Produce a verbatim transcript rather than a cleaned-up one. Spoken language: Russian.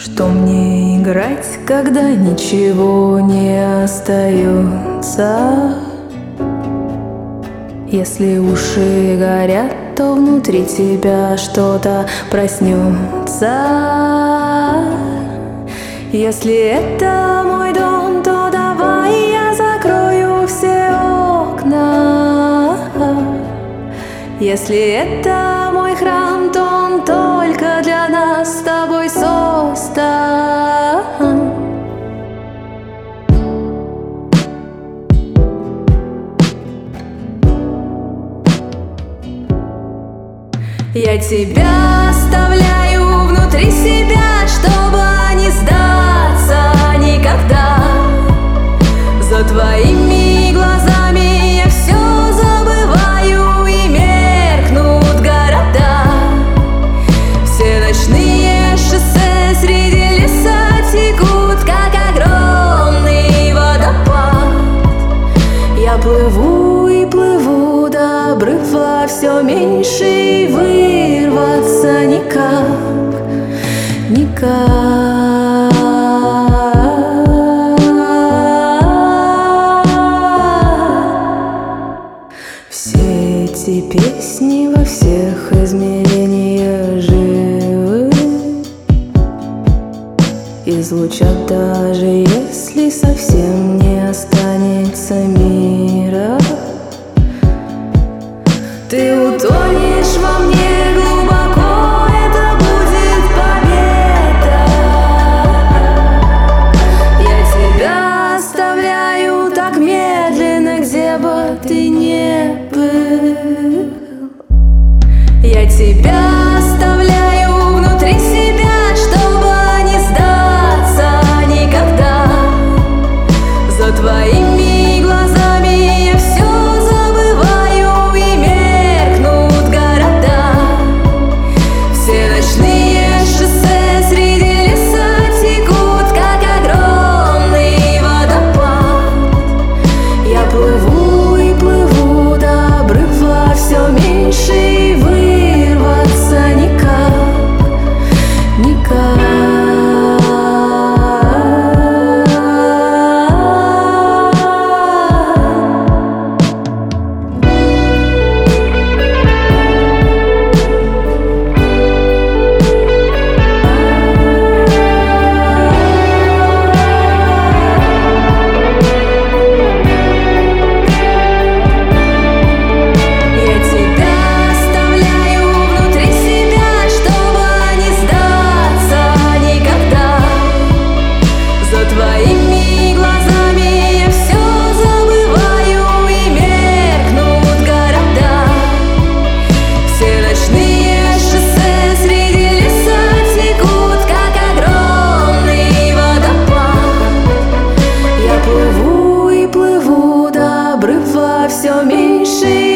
Что мне играть, когда ничего не остается? Если уши горят, то внутри тебя что-то проснется. Если это мой дом, то давай я закрою все окна. Если это мой храм, то он только для нас с тобой создан. Я тебя оставляю внутри себя, чтобы не сдаться никогда. За твоими глазами я все забываю, и меркнут города. Все ночные шоссе среди леса текут, как огромный водопад. Я плыву и плыву до обрыва, все меньше, и вырваться никак, никак. Все эти песни во всех измерениях живы и звучат, даже если совсем не останется мира. Ты утонешь во мне глубоко, это будет победа. Я тебя оставляю так медленно, где бы ты ни был. Я тебя оставляю внутри себя, чтобы не сдаться никогда. За твоими глазами я все забываю, и меркнут города. Все ночные шоссе среди леса текут, как огромный водопад. Я плыву и плыву до обрыва, все меньше, и вырваться никак, никак. Твоими глазами я все забываю, и меркнут города. Все ночные шоссе среди леса текут, как огромный водопад. Я плыву и плыву до обрыва, все меньше,